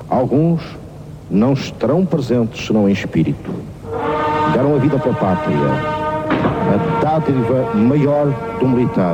Alguns não estarão presentes senão em espírito. Deram a vida pela pátria, a dádiva maior do militar.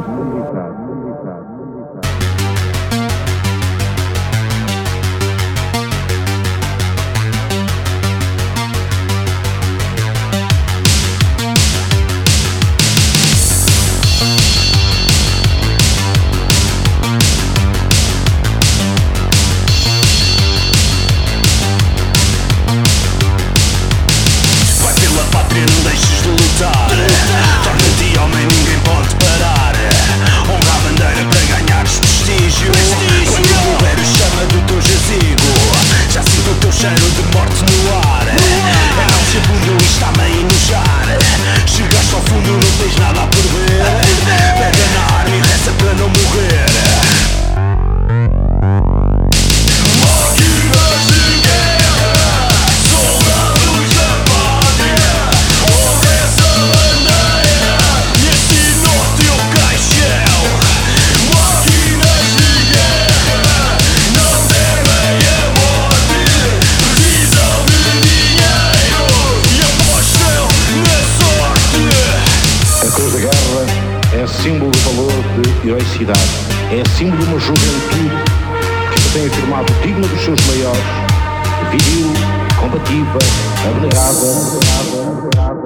Torna-te homem, ninguém pode parar. Honra a bandeira para ganhares prestígio. Quando morrer, chama do teu jazigo. Já sinto o teu cheiro de morte no ar. É não ser burro e está-me a enojar. Chegaste ao fundo, não tens nada a perder. Pega na arma e reza para não morrer. É símbolo do valor de heroicidade, é símbolo de uma juventude que se tem afirmado digna dos seus maiores, viril, combativa, abnegada.